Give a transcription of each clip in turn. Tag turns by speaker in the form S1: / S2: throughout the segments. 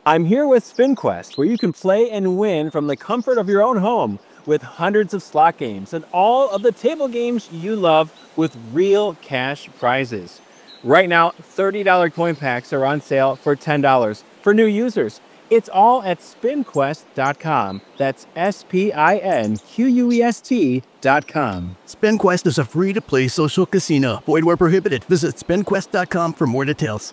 S1: I'm here with SpinQuest, where you can play and win from the comfort of your own home with hundreds of slot games and all of the table games you love with real cash prizes. Right now, $30 coin packs are on sale for $10 for new users. It's all at spinquest.com. That's SPINQUEST.com.
S2: SpinQuest is a free-to-play social casino. Void where prohibited. Visit spinquest.com for more details.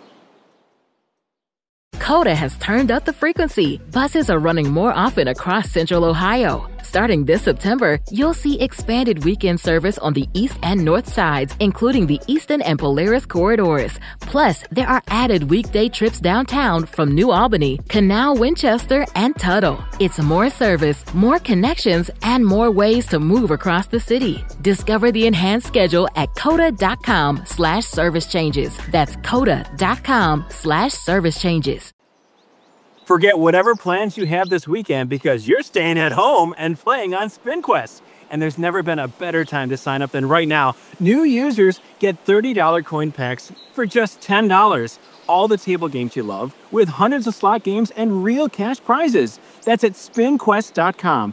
S3: Coda has turned up the frequency. Buses are running more often across Central Ohio. Starting this September, you'll see expanded weekend service on the east and north sides, including the Eastern and Polaris corridors. Plus, there are added weekday trips downtown from New Albany, Canal, Winchester, and Tuttle. It's more service, more connections, and more ways to move across the city. Discover the enhanced schedule at coda.com/service changes. That's coda.com/service changes.
S1: Forget whatever plans you have this weekend because you're staying at home and playing on SpinQuest. And there's never been a better time to sign up than right now. New users get $30 coin packs for just $10. All the table games you love with hundreds of slot games and real cash prizes. That's at spinquest.com.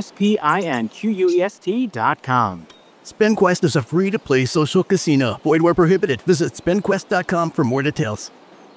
S1: SPINQUEST.com.
S2: SpinQuest is a free-to-play social casino. Void where prohibited. Visit spinquest.com for more details.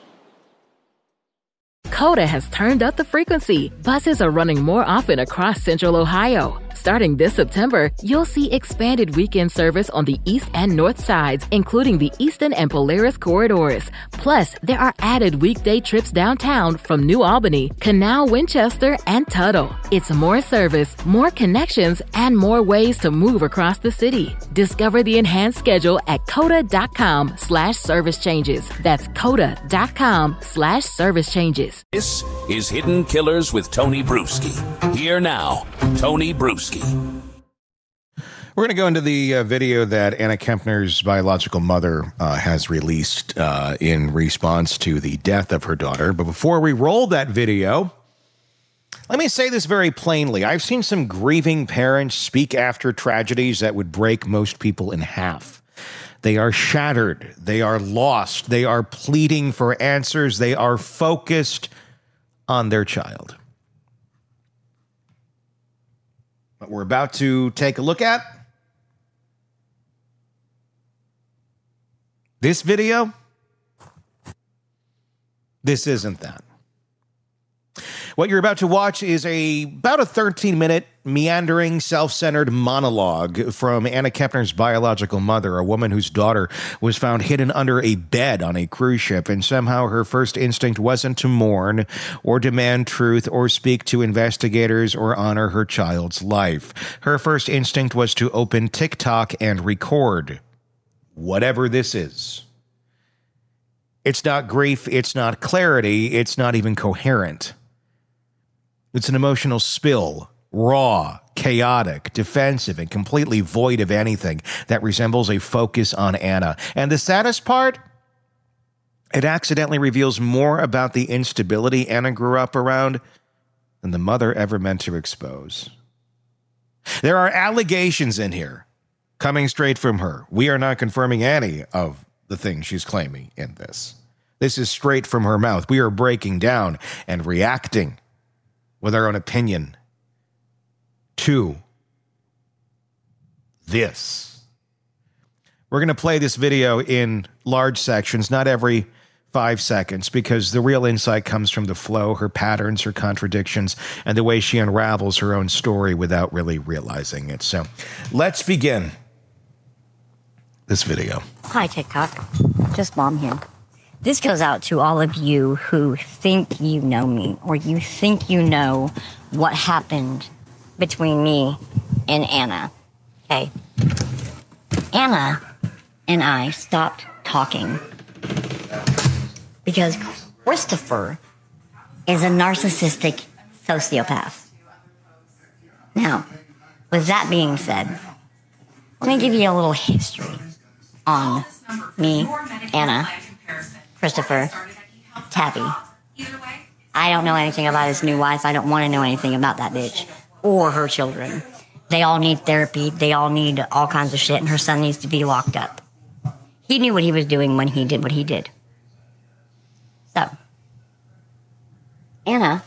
S3: Coda has turned up the frequency. Buses are running more often across Central Ohio. Starting this September, you'll see expanded weekend service on the east and north sides, including the Eastern and Polaris corridors. Plus, there are added weekday trips downtown from New Albany, Canal, Winchester, and Tuttle. It's more service, more connections, and more ways to move across the city. Discover the enhanced schedule at coda.com/service changes. That's coda.com/service changes.
S4: This is Hidden Killers with Tony Bruschi. Here now, Tony Bruschi.
S5: We're going to go into the video that Anna Kempner's biological mother has released in response to the death of her daughter. But before we roll that video, let me say this very plainly. I've seen some grieving parents speak after tragedies that would break most people in half. They are shattered. They are lost. They are pleading for answers. They are focused on their child. What we're about to take a look at, this video, this isn't that. What you're about to watch is about a 13-minute meandering, self-centered monologue from Anna Kempner's biological mother, a woman whose daughter was found hidden under a bed on a cruise ship, and somehow her first instinct wasn't to mourn or demand truth or speak to investigators or honor her child's life. Her first instinct was to open TikTok and record whatever this is. It's not grief, it's not clarity, it's not even coherent. It's an emotional spill, raw, chaotic, defensive, and completely void of anything that resembles a focus on Anna. And the saddest part, it accidentally reveals more about the instability Anna grew up around than the mother ever meant to expose. There are allegations in here coming straight from her. We are not confirming any of the things she's claiming in this. This is straight from her mouth. We are breaking down and reacting with our own opinion to this. We're going to play this video in large sections, not every 5 seconds, because the real insight comes from the flow, her patterns, her contradictions, and the way she unravels her own story without really realizing it. So let's begin this video.
S6: Hi, TikTok. Just Mom here. This goes out to all of you who think you know me, or you think you know what happened between me and Anna. Okay? Anna and I stopped talking because Christopher is a narcissistic sociopath. Now, with that being said, let me give you a little history on me, Anna, Christopher, Tabby. I don't know anything about his new wife. I don't want to know anything about that bitch or her children. They all need therapy. They all need all kinds of shit, and her son needs to be locked up. He knew what he was doing when he did what he did. So, Anna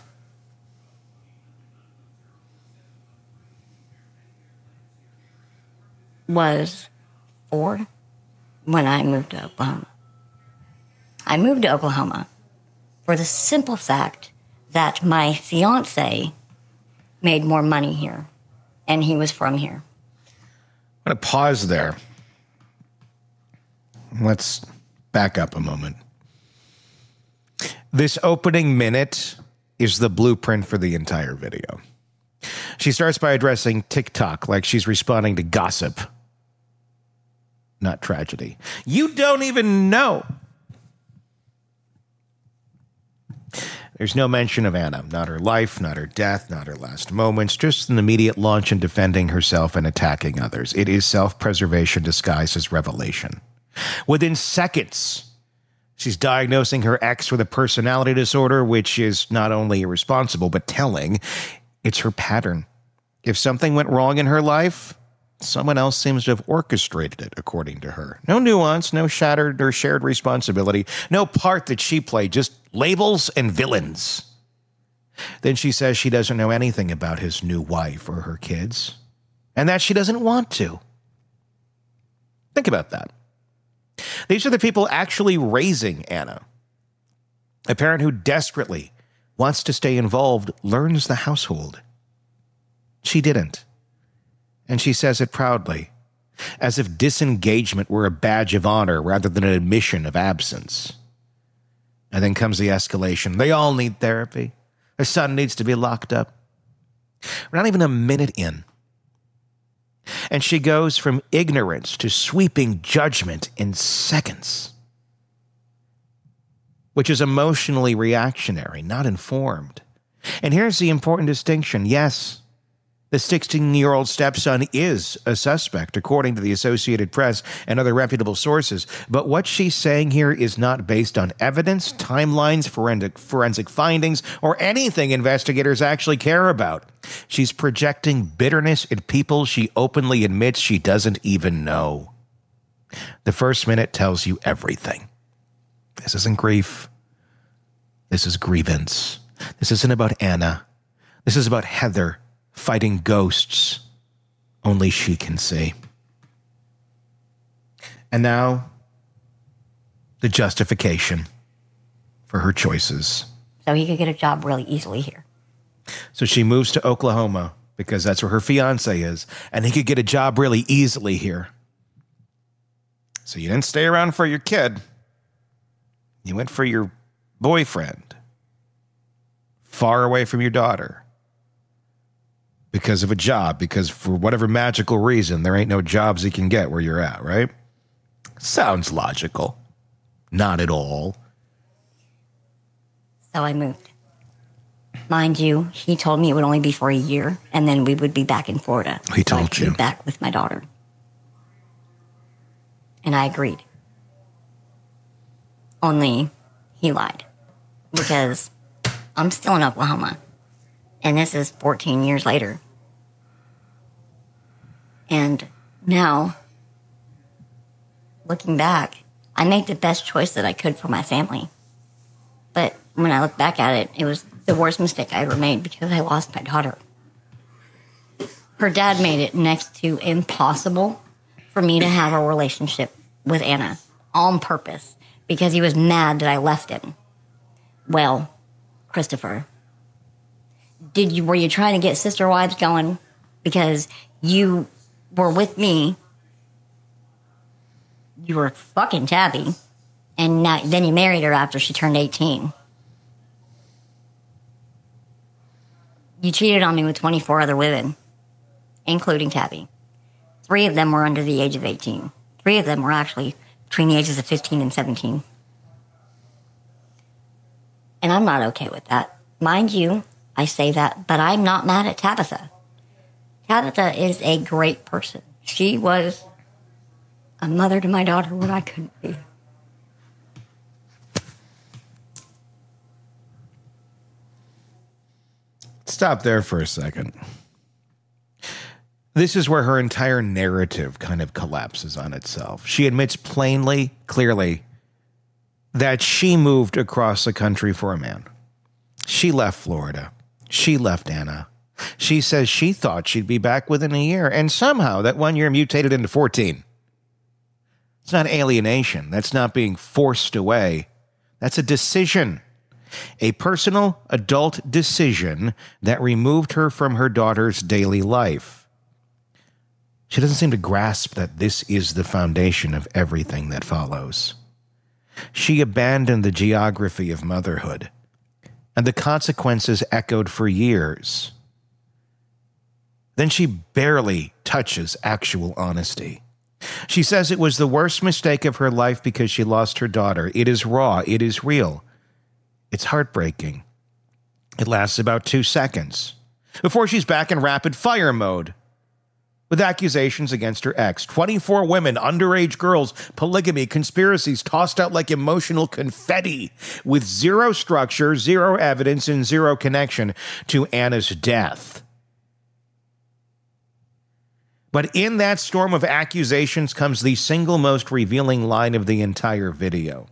S6: was 4 when I moved to Oklahoma. I moved to Oklahoma for the simple fact that my fiance made more money here, and he was from here.
S5: I'm going to pause there. Let's back up a moment. This opening minute is the blueprint for the entire video. She starts by addressing TikTok like she's responding to gossip, not tragedy. You don't even know. There's no mention of Anna, not her life, not her death, not her last moments, just an immediate launch in defending herself and attacking others. It is self-preservation disguised as revelation. Within seconds, she's diagnosing her ex with a personality disorder, which is not only irresponsible, but telling. It's her pattern. If something went wrong in her life, someone else seems to have orchestrated it, according to her. No nuance, no shattered or shared responsibility, no part that she played, just labels and villains. Then she says she doesn't know anything about his new wife or her kids, and that she doesn't want to. Think about that. These are the people actually raising Anna. A parent who desperately wants to stay involved learns the household. She didn't. And she says it proudly, as if disengagement were a badge of honor rather than an admission of absence. And then comes the escalation. They all need therapy. Her son needs to be locked up. We're not even a minute in. And she goes from ignorance to sweeping judgment in seconds, which is emotionally reactionary, not informed. And here's the important distinction. Yes, the 16-year-old stepson is a suspect, according to the Associated Press and other reputable sources. But what she's saying here is not based on evidence, timelines, forensic findings, or anything investigators actually care about. She's projecting bitterness at people she openly admits she doesn't even know. The first minute tells you everything. This isn't grief. This is grievance. This isn't about Anna. This is about Heather fighting ghosts only she can see. And now, the justification for her choices.
S6: So he could get a job really easily here.
S5: So she moves to Oklahoma because that's where her fiance is, and he could get a job really easily here. So you didn't stay around for your kid. You went for your boyfriend, far away from your daughter. Because of a job, because for whatever magical reason, there ain't no jobs he can get where you're at, right? Sounds logical. Not at all.
S6: So I moved. Mind you, he told me it would only be for a year, and then we would be back in Florida.
S5: He told
S6: so I could
S5: you.
S6: be back with my daughter. And I agreed. Only he lied. Because I'm still in Oklahoma. And this is 14 years later. And now, looking back, I made the best choice that I could for my family. But when I look back at it, it was the worst mistake I ever made because I lost my daughter. Her dad made it next to impossible for me to have a relationship with Anna on purpose because he was mad that I left him. Well, Christopher, were you trying to get sister wives going because you were with me? You were fucking Tabby, and then you married her after she turned 18. You cheated on me with 24 other women, including Tabby. 3 of them were under the age of 18. 3 of them were actually between the ages of 15 and 17. And I'm not okay with that. Mind you, I say that, but I'm not mad at Tabitha. Tabitha is a great person. She was a mother to my daughter when I couldn't be.
S5: Stop there for a second. This is where her entire narrative kind of collapses on itself. She admits plainly, clearly, that she moved across the country for a man. She left Florida. She left Anna. She says she thought she'd be back within a year, and somehow that 1 year mutated into 14. It's not alienation. That's not being forced away. That's a decision. A personal adult decision that removed her from her daughter's daily life. She doesn't seem to grasp that this is the foundation of everything that follows. She abandoned the geography of motherhood, and the consequences echoed for years. Then she barely touches actual honesty. She says it was the worst mistake of her life because she lost her daughter. It is raw. It is real. It's heartbreaking. It lasts about 2 seconds before she's back in rapid fire mode with accusations against her ex. 24 women, underage girls, polygamy, conspiracies tossed out like emotional confetti with zero structure, zero evidence, and zero connection to Anna's death. But in that storm of accusations comes the single most revealing line of the entire video.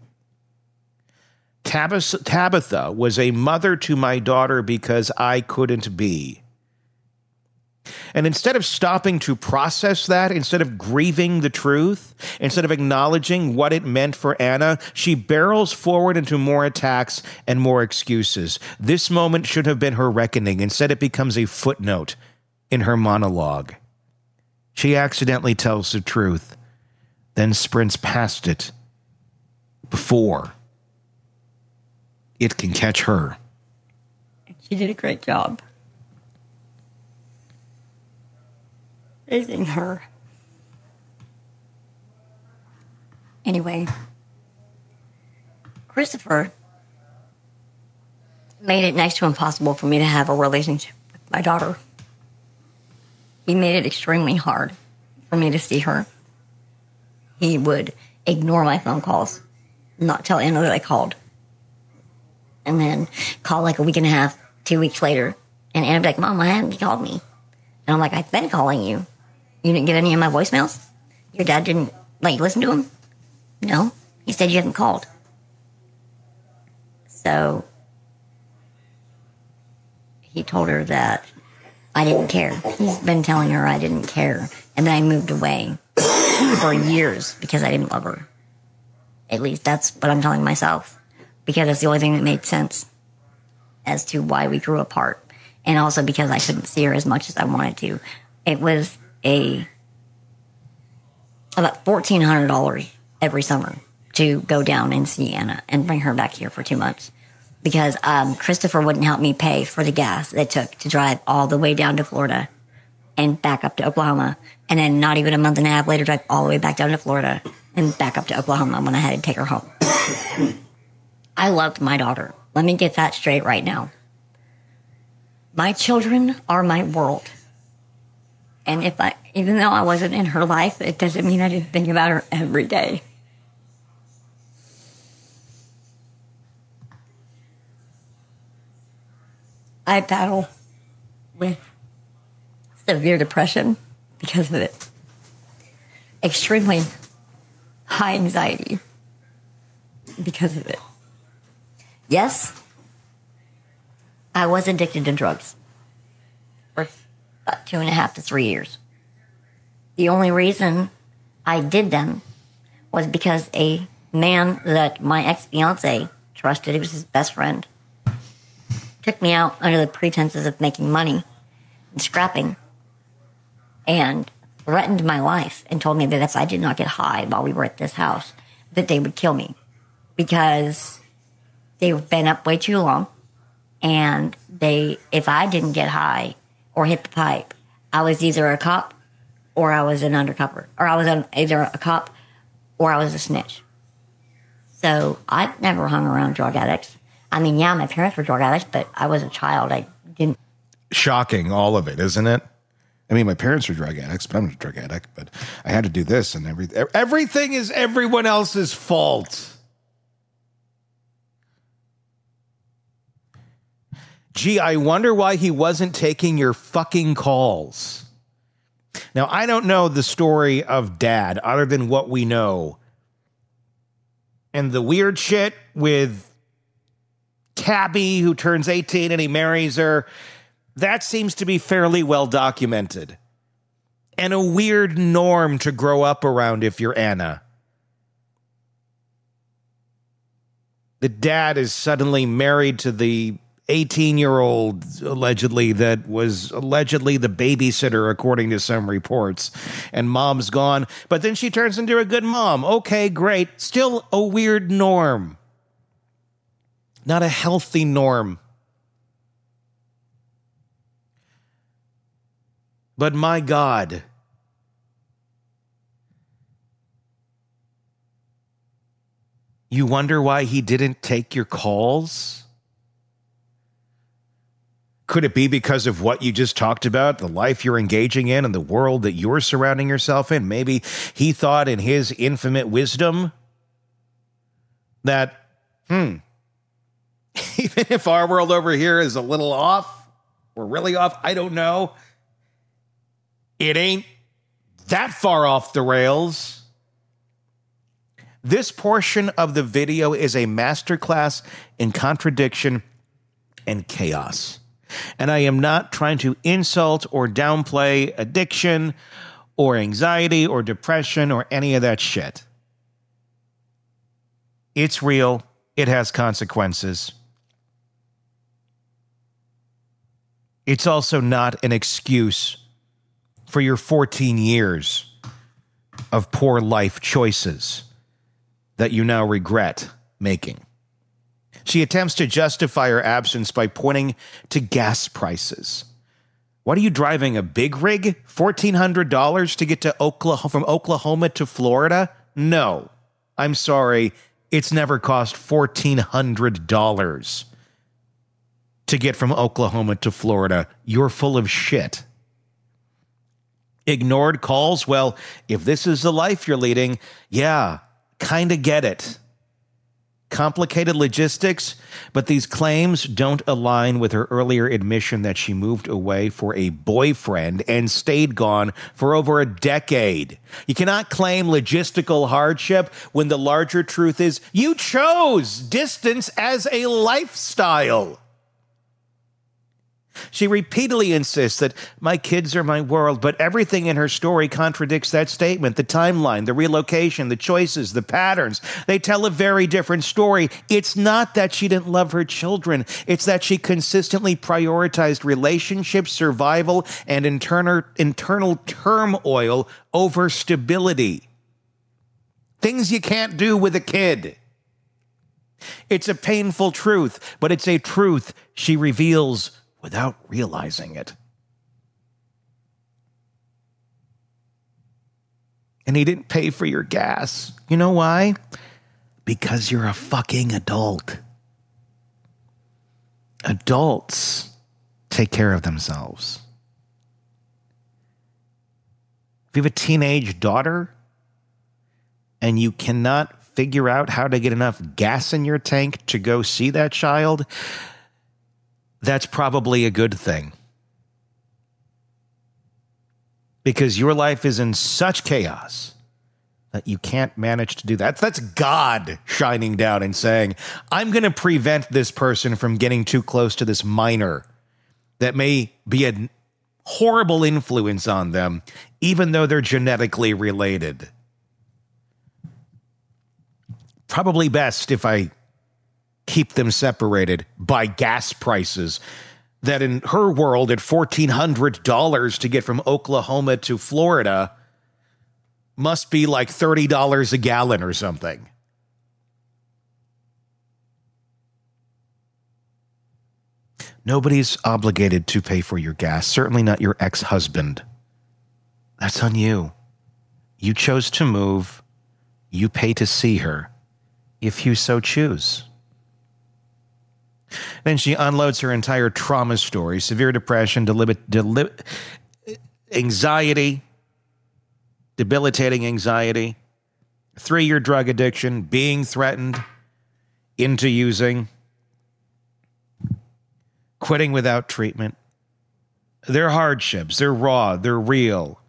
S5: Tabitha was a mother to my daughter because I couldn't be. And instead of stopping to process that, instead of grieving the truth, instead of acknowledging what it meant for Anna, she barrels forward into more attacks and more excuses. This moment should have been her reckoning. Instead, it becomes a footnote in her monologue. She accidentally tells the truth, then sprints past it before it can catch her.
S6: She did a great job raising her. Anyway, Christopher made it next to impossible for me to have a relationship with my daughter. He made it extremely hard for me to see her. He would ignore my phone calls, not tell Anna that I called, and then call like a week and a half, 2 weeks later, and Anna would be like, Mom, why haven't you called me? And I'm like, I've been calling you. You didn't get any of my voicemails? Your dad didn't let you listen to them? No. He said you haven't called. So he told her that I didn't care. He's been telling her I didn't care. And then I moved away for years because I didn't love her. At least that's what I'm telling myself. Because that's the only thing that made sense as to why we grew apart. And also because I couldn't see her as much as I wanted to. It was about $1,400 every summer to go down and see Anna and bring her back here for 2 months. Because Christopher wouldn't help me pay for the gas it took to drive all the way down to Florida and back up to Oklahoma. And then not even a month and a half later, drive all the way back down to Florida and back up to Oklahoma when I had to take her home. I loved my daughter. Let me get that straight right now. My children are my world. And even though I wasn't in her life, it doesn't mean I didn't think about her every day. I battle with severe depression because of it. Extremely high anxiety because of it. Yes, I was addicted to drugs for about 2.5 to 3 years. The only reason I did them was because a man that my ex-fiance trusted, he was his best friend, took me out under the pretenses of making money and scrapping and threatened my life and told me that if I did not get high while we were at this house, that they would kill me because they've been up way too long. And if I didn't get high or hit the pipe, I was either a cop or I was an undercover, or I was either a cop or I was a snitch. So I've never hung around drug addicts. I mean, yeah, my parents were drug addicts, but I was a child. I didn't.
S5: Shocking, all of it, isn't it? I mean, my parents were drug addicts, but I'm not a drug addict, but I had to do this and everything is everyone else's fault. Gee, I wonder why he wasn't taking your fucking calls. Now, I don't know the story of Dad other than what we know. And the weird shit with cabbie who turns 18 and he marries her. That seems to be fairly well documented. And a weird norm to grow up around if you're Anna. The dad is suddenly married to the 18-year-old, allegedly, that was allegedly the babysitter, according to some reports. And mom's gone. But then she turns into a good mom. Okay, great. Still a weird norm. Not a healthy norm. But my God. You wonder why he didn't take your calls? Could it be because of what you just talked about, the life you're engaging in and the world that you're surrounding yourself in? Maybe he thought in his infinite wisdom that, even if our world over here is a little off, or really off, I don't know, it ain't that far off the rails. This portion of the video is a masterclass in contradiction and chaos. And I am not trying to insult or downplay addiction or anxiety or depression or any of that shit. It's real. It has consequences. It's also not an excuse for your 14 years of poor life choices that you now regret making. She attempts to justify her absence by pointing to gas prices. What are you driving, a big rig? $1,400 to get to from Oklahoma to Florida? No, I'm sorry. It's never cost $1,400 to get from Oklahoma to Florida. You're full of shit. Ignored calls? Well, if this is the life you're leading, yeah, kind of get it. Complicated logistics, but these claims don't align with her earlier admission that she moved away for a boyfriend and stayed gone for over a decade. You cannot claim logistical hardship when the larger truth is you chose distance as a lifestyle. She repeatedly insists that my kids are my world, but everything in her story contradicts that statement. The timeline, the relocation, the choices, the patterns, they tell a very different story. It's not that she didn't love her children. It's that she consistently prioritized relationships, survival, and internal turmoil over stability. Things you can't do with a kid. It's a painful truth, but it's a truth she reveals without realizing it. And he didn't pay for your gas. You know why? Because you're a fucking adult. Adults take care of themselves. If you have a teenage daughter and you cannot figure out how to get enough gas in your tank to go see that child, that's probably a good thing. Because your life is in such chaos that you can't manage to do that. That's God shining down and saying, I'm going to prevent this person from getting too close to this minor that may be a horrible influence on them, even though they're genetically related. Probably best if I keep them separated by gas prices that in her world at $1,400 to get from Oklahoma to Florida must be like $30 a gallon or something. Nobody's obligated to pay for your gas, certainly not your ex-husband. That's on you. You chose to move. You pay to see her, if you so choose. Then she unloads her entire trauma story, severe depression, anxiety, debilitating anxiety, 3-year drug addiction, being threatened into using, quitting without treatment. They're hardships. They're raw. They're real.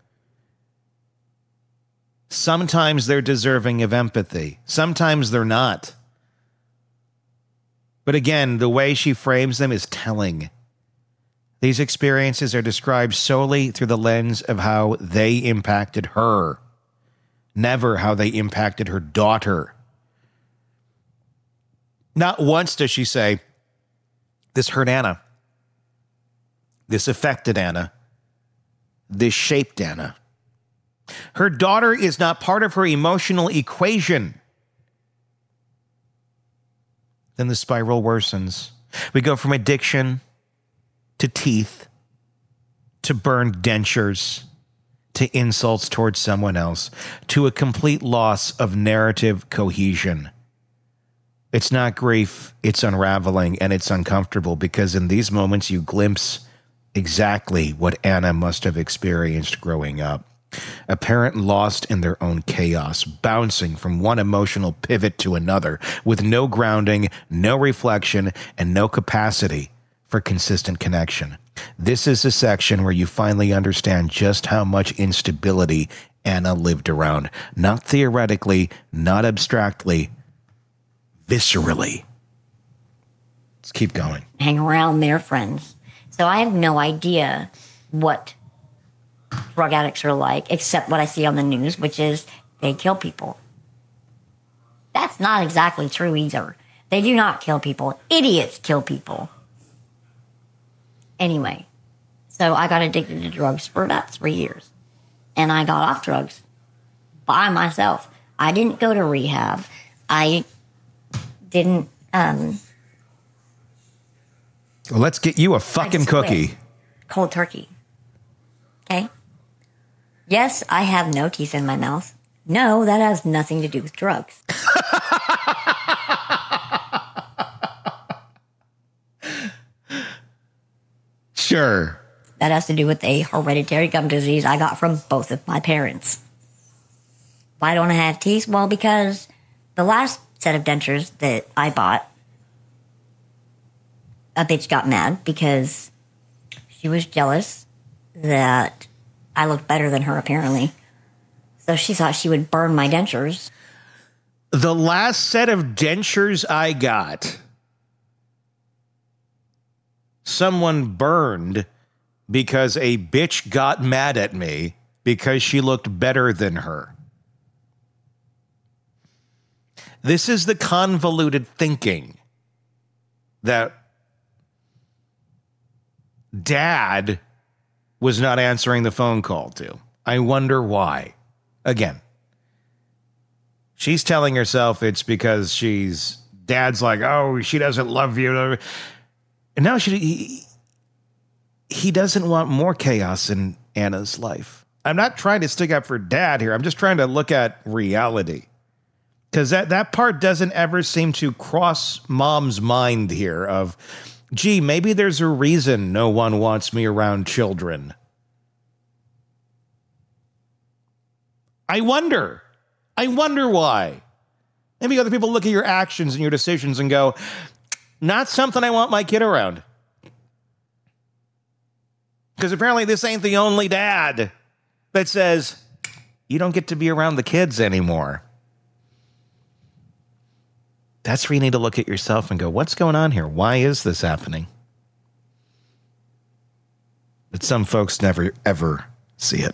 S5: Sometimes they're deserving of empathy. Sometimes they're not. But again, the way she frames them is telling. These experiences are described solely through the lens of how they impacted her, never how they impacted her daughter. Not once does she say, this hurt Anna. This affected Anna. This shaped Anna. Her daughter is not part of her emotional equation. Then the spiral worsens. We go from addiction to teeth to burned dentures to insults towards someone else to a complete loss of narrative cohesion. It's not grief, it's unraveling, and it's uncomfortable because in these moments you glimpse exactly what Anna must have experienced growing up. A parent lost in their own chaos, bouncing from one emotional pivot to another, with no grounding, no reflection, and no capacity for consistent connection. This is a section where you finally understand just how much instability Anna lived around. Not theoretically, not abstractly, viscerally. Let's keep going.
S6: Hang around their friends. So I have no idea what drug addicts are like, except what I see on the news, which is they kill people. That's not exactly true either. They do not kill people. Idiots kill people. Anyway, so I got addicted to drugs for about 3 years. And I got off drugs by myself. I didn't go to rehab. I didn't,
S5: Well, let's get you a fucking cookie.
S6: Cold turkey. Okay? Yes, I have no teeth in my mouth. No, that has nothing to do with drugs.
S5: Sure.
S6: That has to do with a hereditary gum disease I got from both of my parents. Why don't I have teeth? Well, because the last set of dentures that I bought, a bitch got mad because she was jealous that I looked better than her, apparently. So she thought she would burn my dentures.
S5: The last set of dentures I got, someone burned because a bitch got mad at me because she looked better than her. This is the convoluted thinking that Dad was not answering the phone call to. I wonder why. Again, she's telling herself it's because Dad's like, oh, she doesn't love you. And now he doesn't want more chaos in Anna's life. I'm not trying to stick up for Dad here. I'm just trying to look at reality. Because that part doesn't ever seem to cross Mom's mind here of, gee, maybe there's a reason no one wants me around children. I wonder why. Maybe other people look at your actions and your decisions and go, not something I want my kid around. Because apparently this ain't the only dad that says, you don't get to be around the kids anymore. That's where you need to look at yourself and go, what's going on here? Why is this happening? But some folks never, ever see it.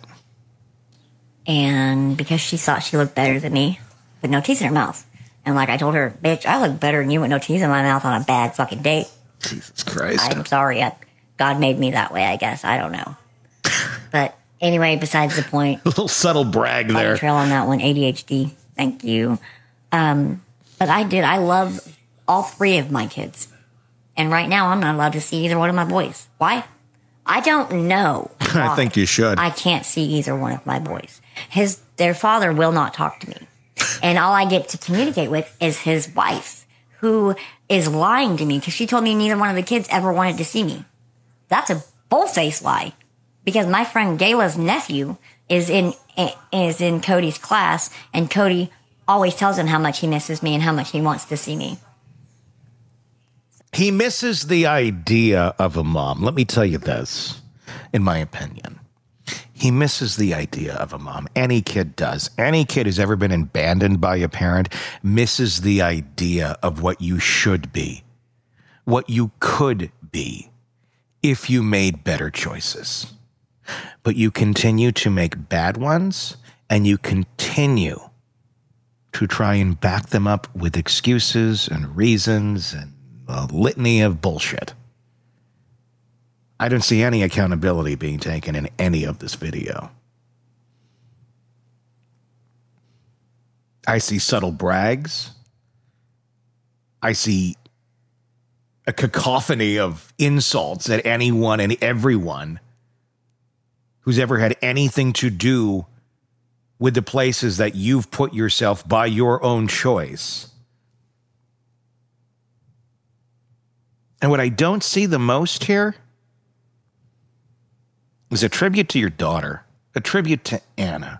S6: And because she thought she looked better than me with no teeth in her mouth. And like I told her, bitch, I look better than you with no teeth in my mouth on a bad fucking date.
S5: Jesus Christ.
S6: I'm sorry. God made me that way, I guess. I don't know. But anyway, besides the point.
S5: A little subtle brag there.
S6: Trail on that one. ADHD. Thank you. But I love all three of my kids. And right now, I'm not allowed to see either one of my boys. Why? I don't know.
S5: I think you should.
S6: I can't see either one of my boys. Their father will not talk to me. And all I get to communicate with is his wife, who is lying to me because she told me neither one of the kids ever wanted to see me. That's a bull-faced lie. Because my friend Gayla's nephew is in Cody's class, and Cody always tells him how much he misses me and how much he wants to see me.
S5: He misses the idea of a mom. Let me tell you this, in my opinion. He misses the idea of a mom. Any kid does. Any kid who's ever been abandoned by a parent misses the idea of what you should be. what you could be if you made better choices. But you continue to make bad ones, and you continue to try and back them up with excuses and reasons and a litany of bullshit. I don't see any accountability being taken in any of this video. I see subtle brags. I see a cacophony of insults at anyone and everyone who's ever had anything to do with the places that you've put yourself by your own choice. And what I don't see the most here is a tribute to your daughter, a tribute to Anna,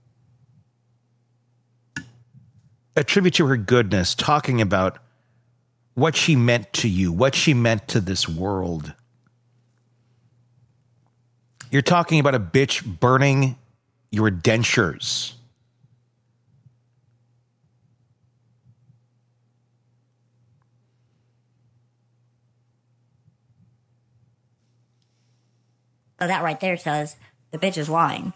S5: a tribute to her goodness, talking about what she meant to you, what she meant to this world. You're talking about a bitch burning your dentures.
S6: So that right there says the bitch is lying.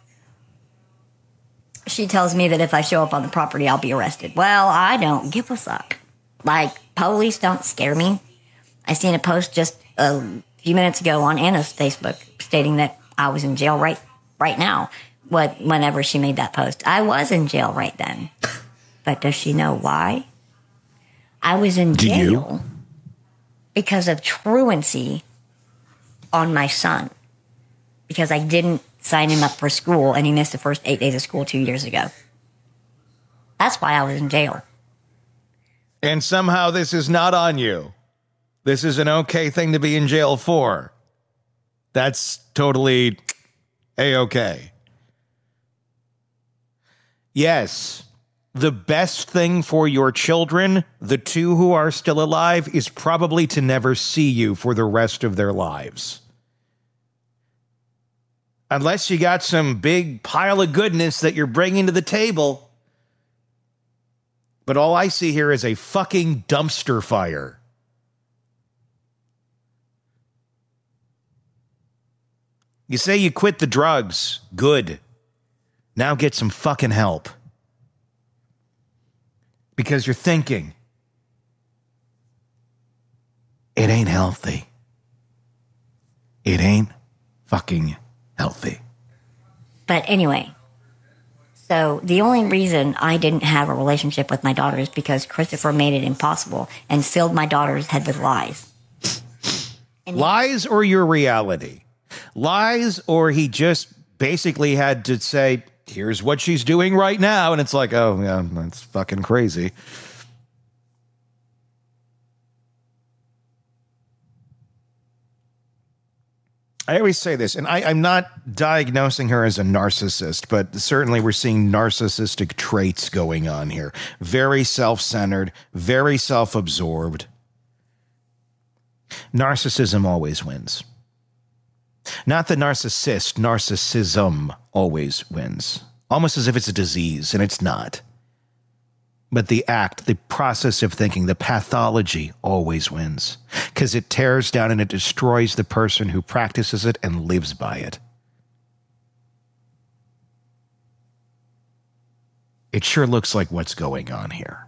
S6: She tells me that if I show up on the property, I'll be arrested. Well, I don't give a fuck. Like, police don't scare me. I seen a post just a few minutes ago on Anna's Facebook stating that I was in jail right now. Whenever she made that post, I was in jail right then. But does she know why? I was in jail because of truancy on my son. Because I didn't sign him up for school and he missed the first 8 days of school 2 years ago. That's why I was in jail.
S5: And somehow this is not on you. This is an okay thing to be in jail for. That's totally A-okay. Yes, the best thing for your children, the two who are still alive, is probably to never see you for the rest of their lives. Unless you got some big pile of goodness that you're bringing to the table. But all I see here is a fucking dumpster fire. You say you quit the drugs. Good. Now get some fucking help. Because you're thinking, it ain't healthy. It ain't fucking healthy.
S6: But anyway, so the only reason I didn't have a relationship with my daughter is because Christopher made it impossible and filled my daughter's head with lies.
S5: Lies or your reality? Lies or he just basically had to say, here's what she's doing right now. And it's like, oh, yeah, that's fucking crazy. I always say this, and I'm not diagnosing her as a narcissist, but certainly we're seeing narcissistic traits going on here. Very self-centered, very self-absorbed. Narcissism always wins. Not the narcissist, narcissism always wins. Almost as if it's a disease, and it's not. But the act, the process of thinking, the pathology always wins. Because it tears down and it destroys the person who practices it and lives by it. It sure looks like what's going on here.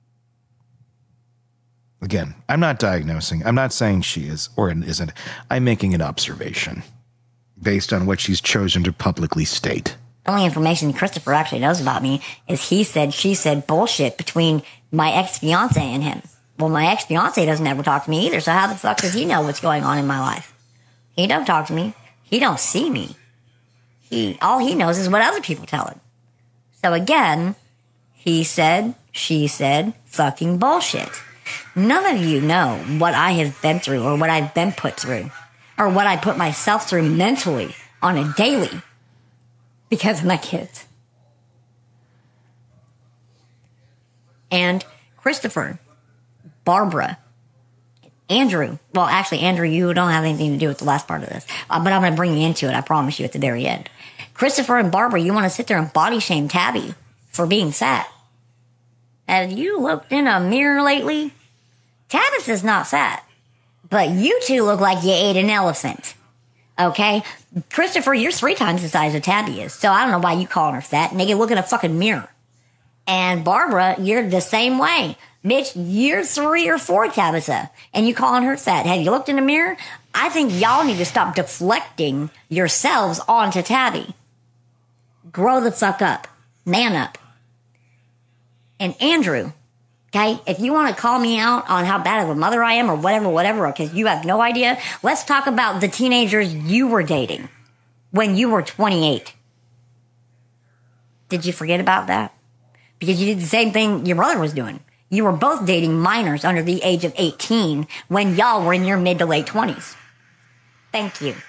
S5: Again, I'm not diagnosing. I'm not saying she is or isn't. I'm making an observation based on what she's chosen to publicly state.
S6: The only information Christopher actually knows about me is he said, she said bullshit between my ex-fiance and him. Well, my ex-fiance doesn't ever talk to me either, so how the fuck does he know what's going on in my life? He don't talk to me. He don't see me. All he knows is what other people tell him. So again, he said, she said, fucking bullshit. None of you know what I have been through or what I've been put through or what I put myself through mentally on a daily because of my kids. And Christopher, Barbara, Andrew. Well, actually, Andrew, you don't have anything to do with the last part of this. But I'm going to bring you into it, I promise you, at the very end. Christopher and Barbara, you want to sit there and body shame Tabby for being fat. Have you looked in a mirror lately? Tavis is not fat. But you two look like you ate an elephant. Okay? Christopher, you're 3 times the size of Tabby is. So I don't know why you calling her fat. Nigga, look in a fucking mirror. And Barbara, you're the same way. Bitch, you're 3 or 4 Tabitha. And you calling her fat. Have you looked in the mirror? I think y'all need to stop deflecting yourselves onto Tabby. Grow the fuck up. Man up. And Andrew, okay, if you want to call me out on how bad of a mother I am or whatever, because you have no idea, let's talk about the teenagers you were dating when you were 28. Did you forget about that? Because you did the same thing your brother was doing. You were both dating minors under the age of 18 when y'all were in your mid to late 20s. Thank you.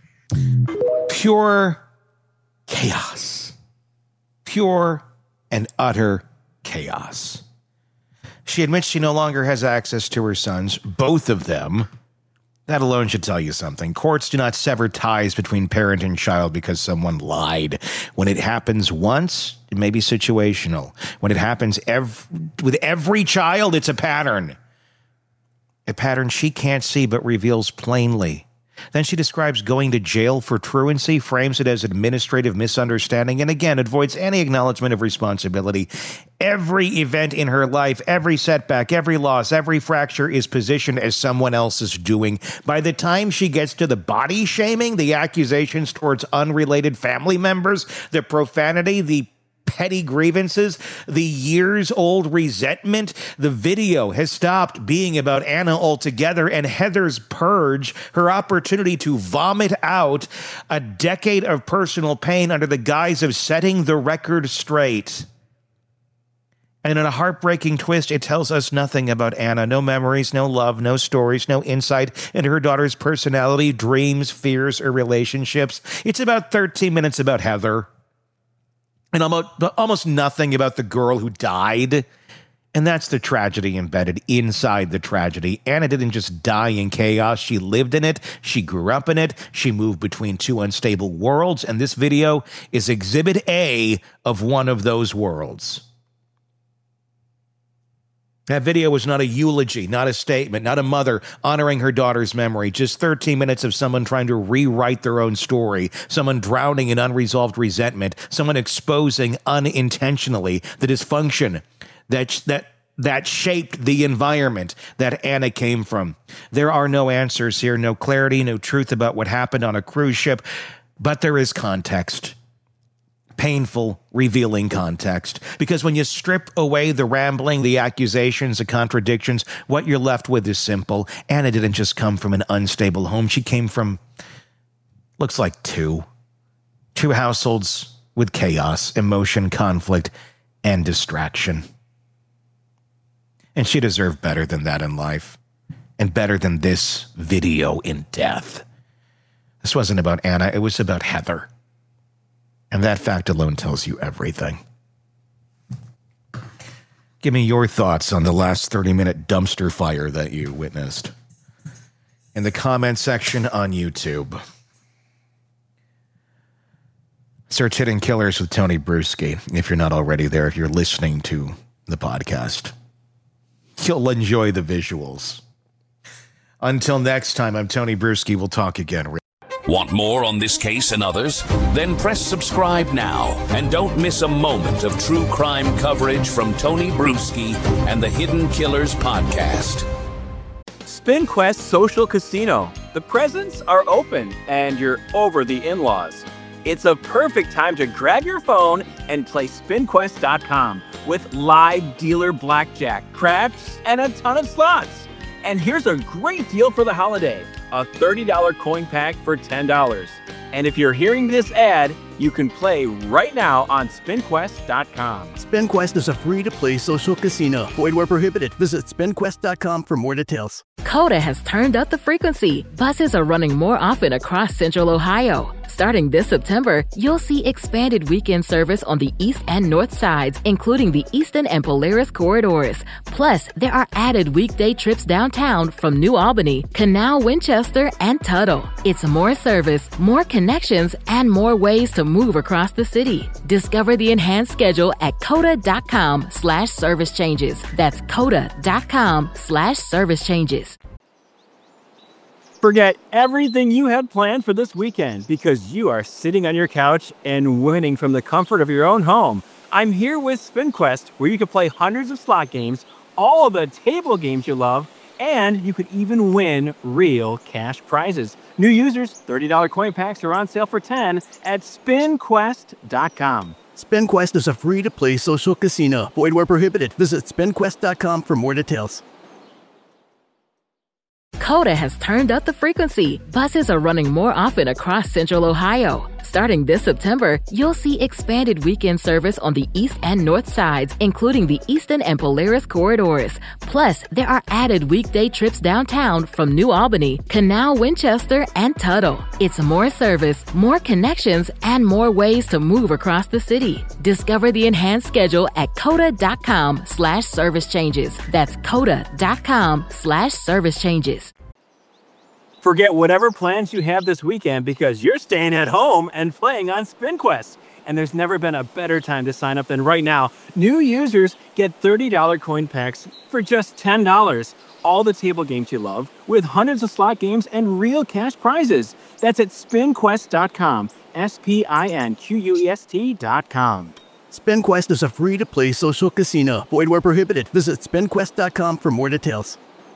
S5: Pure chaos. Pure and utter chaos. She admits she no longer has access to her sons, both of them. That alone should tell you something. Courts do not sever ties between parent and child because someone lied. When it happens once, it may be situational. When it happens with every child, it's a pattern. A pattern she can't see but reveals plainly. Then she describes going to jail for truancy, frames it as administrative misunderstanding, and again avoids any acknowledgement of responsibility. Every event in her life, every setback, every loss, every fracture is positioned as someone else's doing. By the time she gets to the body shaming, the accusations towards unrelated family members, the profanity, the petty grievances, the years-old resentment, the video has stopped being about Anna altogether, and Heather's purge, her opportunity to vomit out a decade of personal pain under the guise of setting the record straight. And in a heartbreaking twist, it tells us nothing about Anna. No memories, no love, no stories, no insight into her daughter's personality, dreams, fears, or relationships. It's about 13 minutes about Heather. And almost nothing about the girl who died. And that's the tragedy embedded inside the tragedy. Anna didn't just die in chaos. She lived in it. She grew up in it. She moved between 2 unstable worlds. And this video is Exhibit A of one of those worlds. That video was not a eulogy, not a statement, not a mother honoring her daughter's memory. Just 13 minutes of someone trying to rewrite their own story, someone drowning in unresolved resentment, someone exposing unintentionally the dysfunction that shaped the environment that Anna came from. There are no answers here, no clarity, no truth about what happened on a cruise ship, but there is context. Painful, revealing context. Because when you strip away the rambling, the accusations, the contradictions, what you're left with is simple. Anna didn't just come from an unstable home. She came from, looks like two households with chaos, emotion, conflict, and distraction. And she deserved better than that in life. And better than this video in death. This wasn't about Anna. It was about Heather. And that fact alone tells you everything. Give me your thoughts on the last 30-minute dumpster fire that you witnessed in the comment section on YouTube. Search Hidden Killers with Tony Bruschi if you're not already there, if you're listening to the podcast. You'll enjoy the visuals. Until next time, I'm Tony Bruschi. We'll talk again.
S4: Want more on this case and others? Then press subscribe now and don't miss a moment of true crime coverage from Tony Bruschi and the Hidden Killers podcast.
S1: SpinQuest Social Casino. The presents are open and you're over the in-laws. It's a perfect time to grab your phone and play SpinQuest.com with live dealer blackjack, craps, and a ton of slots. And here's a great deal for the holiday. A $30 coin pack for $10. And if you're hearing this ad, you can play right now on SpinQuest.com.
S2: SpinQuest is a free-to-play social casino. Void where prohibited. Visit SpinQuest.com for more details.
S3: Coda has turned up the frequency. Buses are running more often across Central Ohio. Starting this September, you'll see expanded weekend service on the east and north sides, including the Eastern and Polaris corridors. Plus, there are added weekday trips downtown from New Albany, Canal, Winchester, and Tuttle. It's more service, more connections, and more ways to move across the city. Discover the enhanced schedule at coda.com/service changes. That's coda.com/service changes.
S1: Forget everything you had planned for this weekend because you are sitting on your couch and winning from the comfort of your own home. I'm here with SpinQuest, where you can play hundreds of slot games, all of the table games you love, and you could even win real cash prizes. New users, $30 coin packs are on sale for $10 at SpinQuest.com.
S2: SpinQuest is a free-to-play social casino. Void where prohibited. Visit SpinQuest.com for more details.
S3: Coda has turned up the frequency. Buses are running more often across Central Ohio. Starting this September, you'll see expanded weekend service on the east and north sides, including the Eastern and Polaris corridors. Plus, there are added weekday trips downtown from New Albany, Canal, Winchester, and Tuttle. It's more service, more connections, and more ways to move across the city. Discover the enhanced schedule at coda.com/service changes. That's coda.com/service changes.
S1: Forget whatever plans you have this weekend because you're staying at home and playing on SpinQuest. And there's never been a better time to sign up than right now. New users get $30 coin packs for just $10. All the table games you love, with hundreds of slot games and real cash prizes. That's at SpinQuest.com. SpinQuest.com.
S2: SpinQuest is a free-to-play social casino. Void where prohibited. Visit SpinQuest.com for more details.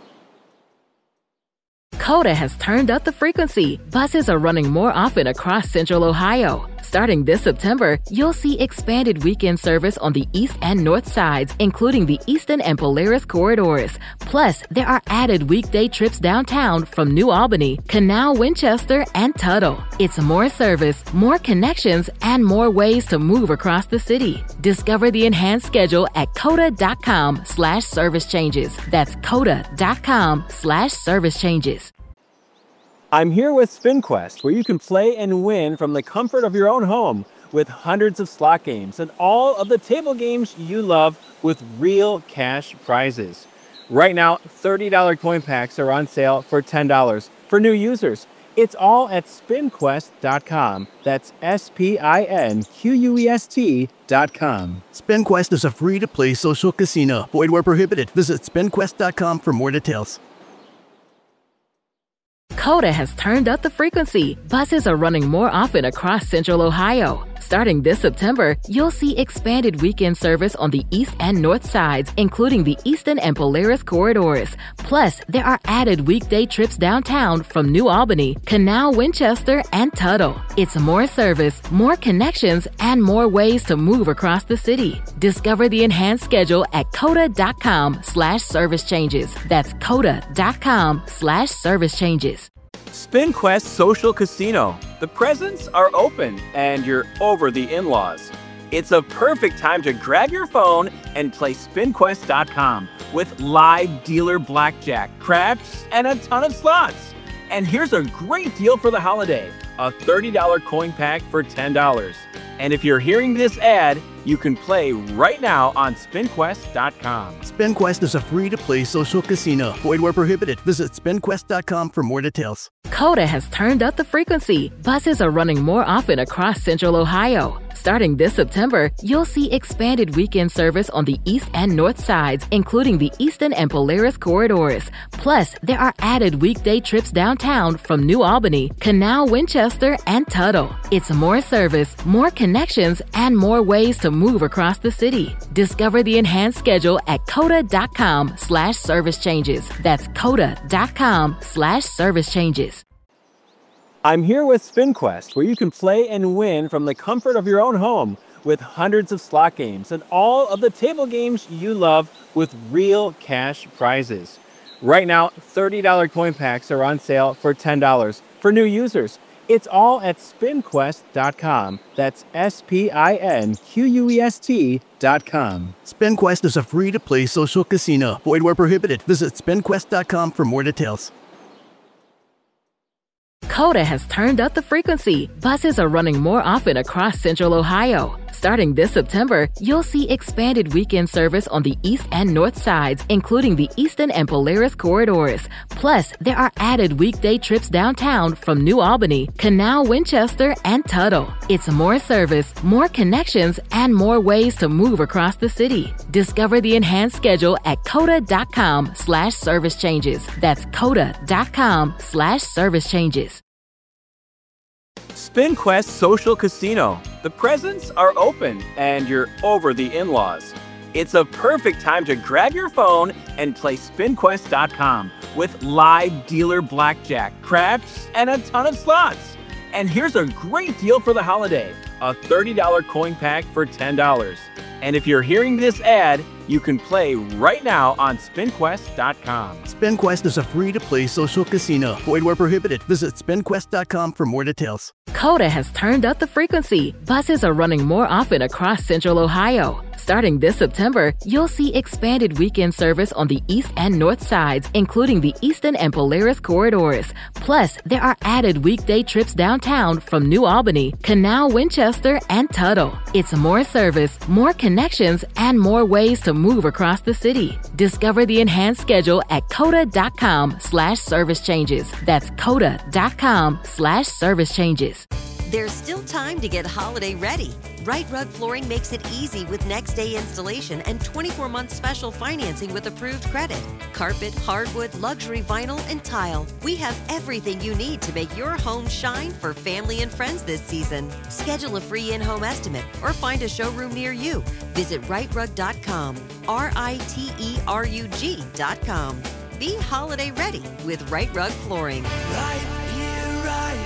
S3: Coda has turned up the frequency. Buses are running more often across Central Ohio. Starting this September, you'll see expanded weekend service on the east and north sides, including the Eastern and Polaris corridors. Plus, there are added weekday trips downtown from New Albany, Canal, Winchester, and Tuttle. It's more service, more connections, and more ways to move across the city. Discover the enhanced schedule at coda.com/service changes. That's coda.com/service changes.
S1: I'm here with SpinQuest, where you can play and win from the comfort of your own home with hundreds of slot games and all of the table games you love with real cash prizes. Right now, $30 coin packs are on sale for $10 for new users. It's all at SpinQuest.com. That's SpinQuest.com.
S2: SpinQuest is a free-to-play social casino. Void where prohibited. Visit SpinQuest.com for more details.
S3: Coda has turned up the frequency. Buses are running more often across Central Ohio. Starting this September, you'll see expanded weekend service on the east and north sides, including the Eastern and Polaris corridors. Plus, there are added weekday trips downtown from New Albany, Canal, Winchester, and Tuttle. It's more service, more connections, and more ways to move across the city. Discover the enhanced schedule at coda.com/service changes. That's coda.com/service changes.
S1: SpinQuest Social Casino. The presents are open and you're over the in-laws. It's a perfect time to grab your phone and play SpinQuest.com with live dealer blackjack, craps, and a ton of slots. And here's a great deal for the holiday, a $30 coin pack for $10. And if you're hearing this ad, you can play right now on SpinQuest.com.
S2: SpinQuest is a free-to-play social casino. Void where prohibited. Visit SpinQuest.com for more details.
S3: Coda has turned up the frequency. Buses are running more often across Central Ohio. Starting this September, you'll see expanded weekend service on the east and north sides, including the Eastern and Polaris corridors. Plus, there are added weekday trips downtown from New Albany, Canal, Winchester, and Tuttle. It's more service, more connections, and more ways to move across the city. Discover the enhanced schedule at coda.com/service changes. That's coda.com/service changes.
S1: I'm here with SpinQuest, where you can play and win from the comfort of your own home with hundreds of slot games and all of the table games you love with real cash prizes. Right now, $30 coin packs are on sale for $10 for new users. It's all at SpinQuest.com. That's SpinQuest.com.
S2: SpinQuest is a free-to-play social casino. Void where prohibited. Visit SpinQuest.com for more details.
S3: Coda has turned up the frequency. Buses are running more often across Central Ohio. Starting this September, you'll see expanded weekend service on the east and north sides, including the Eastern and Polaris corridors. Plus, there are added weekday trips downtown from New Albany, Canal, Winchester, and Tuttle. It's more service, more connections, and more ways to move across the city. Discover the enhanced schedule at coda.com/service changes. That's coda.com/service changes.
S1: SpinQuest Social Casino. The presents are open and you're over the in-laws. It's a perfect time to grab your phone and play SpinQuest.com with live dealer blackjack, craps, and a ton of slots. And here's a great deal for the holiday, a $30 coin pack for $10. And if you're hearing this ad, you can play right now on SpinQuest.com.
S2: SpinQuest is a free-to-play social casino. Void where prohibited. Visit SpinQuest.com for more details.
S3: Coda has turned up the frequency. Buses are running more often across Central Ohio. Starting this September, you'll see expanded weekend service on the east and north sides, including the Eastern and Polaris corridors. Plus, there are added weekday trips downtown from New Albany, Canal, Winchester, and Tuttle. It's more service, more connections, and more ways to move across the city. Discover the enhanced schedule at coda.com/service changes. That's coda.com/service changes.
S7: There's still time to get holiday ready. Right Rug Flooring makes it easy with next-day installation and 24-month special financing with approved credit. Carpet, hardwood, luxury vinyl, and tile. We have everything you need to make your home shine for family and friends this season. Schedule a free in-home estimate or find a showroom near you. Visit rightrug.com, RITERUG.com. Be holiday ready with Right Rug Flooring.
S8: Right here, right